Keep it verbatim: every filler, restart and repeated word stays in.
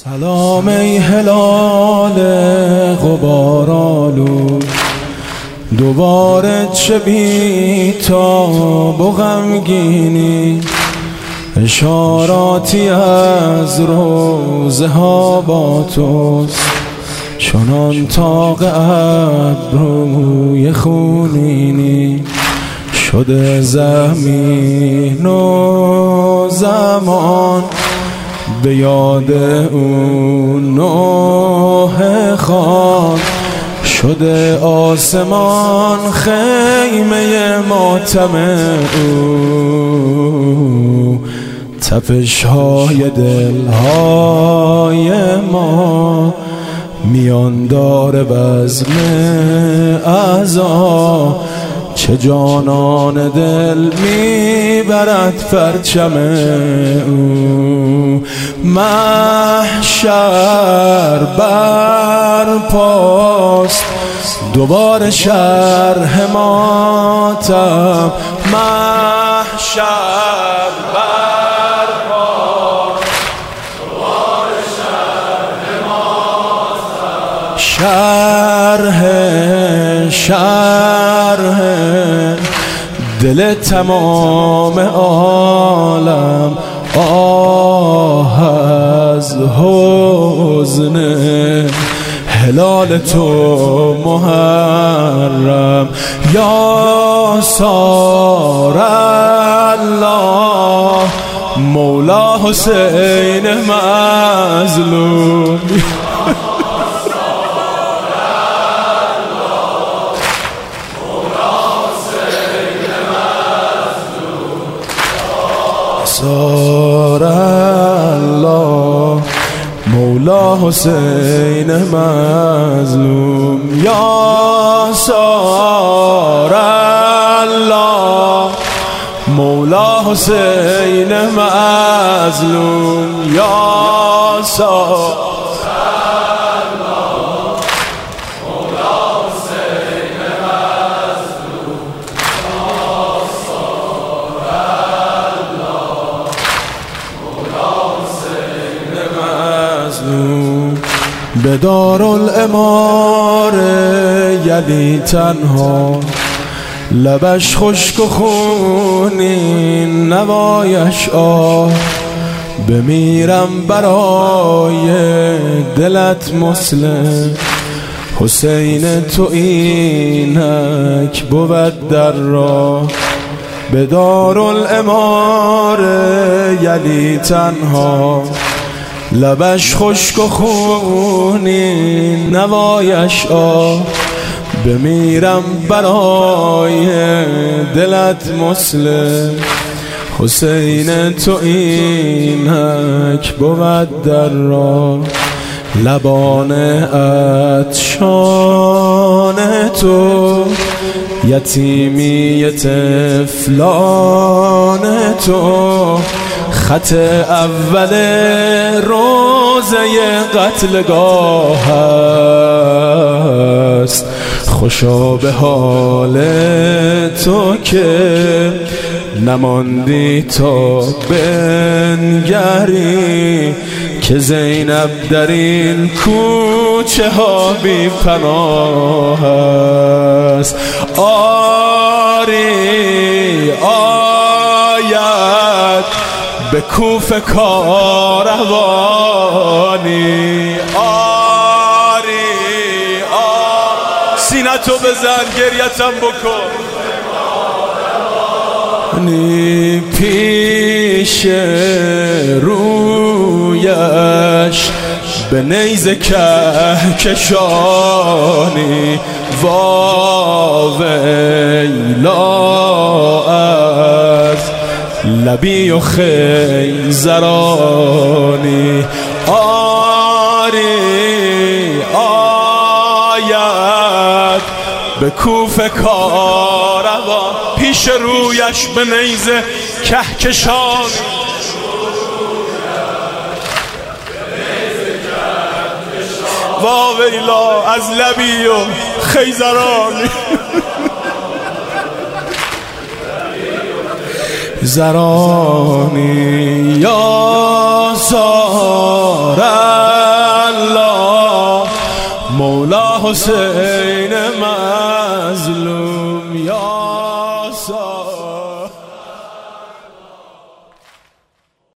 سلام ای هلال غبارآلود، دوباره چه بی‌تاب و غمگینی، اشاراتی از روزه ها با توست، چنان طاق ابروی خونینی، شده زمین و زمان به یاد اون نوح خان، شده آسمان خیمه ماتم او، تپش های دلهای ما میان داره بزم عزا، چه جانان دل میبرد پرچم او، محشر برپاست دوباره شرح ماتم، محشر برپاست دوباره شرح ماتم، شرح شرح دل تمام عالم، آه از حزن هلال تو محرم، یا سار الله مولا حسین مظلوم، سار الله مولا حسین مظلوم، یا سار الله مولا حسین مظلوم، یا سار به دارالعماره یلی تنها، لبش خشک و خونین نوایش آه، بمیرم برای دلت مسلم، حسین تو اینک بود در راه، به دارالعماره یلی تنها، لبش خشک و خونین نوایش آه، بمیرم برای دلت مسلم، حسین تو اینک بود در راه، لبان عطشان تو یتیمی طفلان تو، خط اول روزه قتلگاه است، خوشا به حال تو که نماندی تا بنگری، که زینب در این کوچه ها بی پناه است، آری آید به کوفه کاروانی، آری آری سینتو بزن گریتم بکن، نی پیش رویش به نیزه کهکشانی، واویلا از لبی و خیزرانی، آری آید به کوفه کاروان، پیش رویش به نیزه کهکشانی، واویلا از لبی و خیزرانی، زرانی یا سارا مولا حسین مظلوم.